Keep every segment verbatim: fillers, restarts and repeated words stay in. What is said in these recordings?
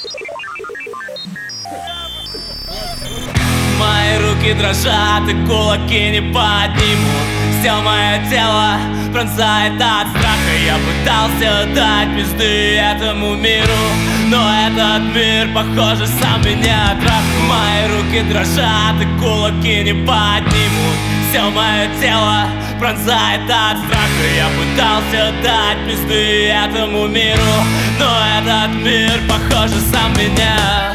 Мои руки дрожат и кулаки не поднимут. Все мое тело пронзает от страха. Я пытался дать пизды этому миру, но этот мир, похоже, сам меня трахнул. Мои руки дрожат и кулаки не поднимут. Все мое тело пронзает от страха. Я пытался дать пизды этому миру, но этот мир, похоже, сам меня.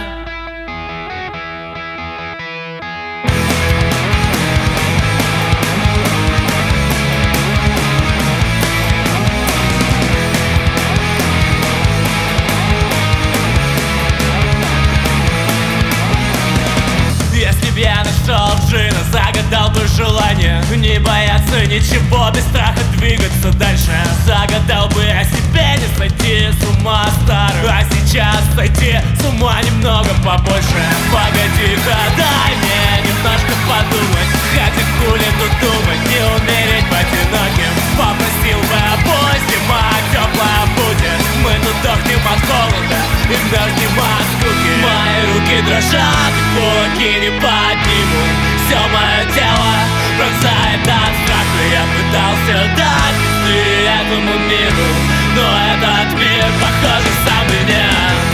Я нашел джина, загадал бы желание не бояться ничего, без страха двигаться дальше. Загадал бы о себе не сойти с ума старый, а сейчас сойти с ума немного побольше. Погоди-ка, дай мне немножко подумать, хотя хули тут думать, не умереть в одиноким. Попросил бы обои, зима теплая будет, мы тут дохнем от холода и мерзнем от скуки. Мои руки дрожат, кулаки не поднимут. Все мое тело пронзает от страха. Я пытался дать пизды этому миру, но этот мир, похоже, сам меня.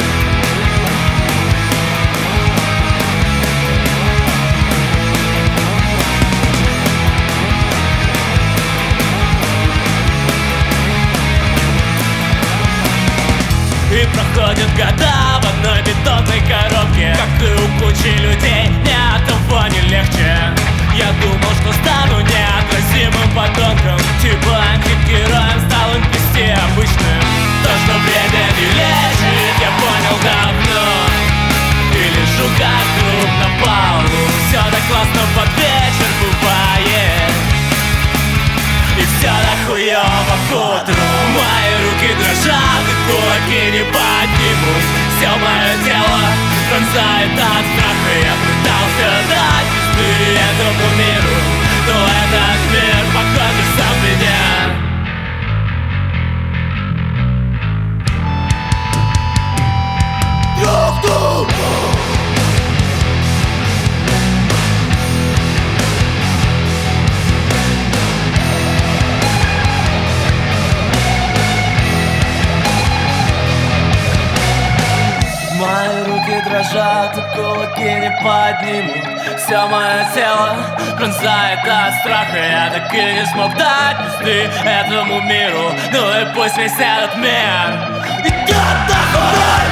И проходят года в одной бетонной коробке, как и у кучи людей, ни от того не легче. Я думал, что стану неотразимым подонком, типа антигероем, стал эн пи си обычным. То, что время не лечит, я понял давно. И лежу как труп на полу. Все так классно под вечер бывает, и все так хуёво к утру. Мои руки дрожат и кулаки не поднимут. Все мое тело пронзает от страха. Я пытался дать пизды этому миру, но этот мир, похоже, сам меня. Мои руки дрожат и кулаки не поднимут. Все мое тело пронзает от страха. Я так и не смог дать пизды этому миру, ну и пусть весь этот мир идет нахуй.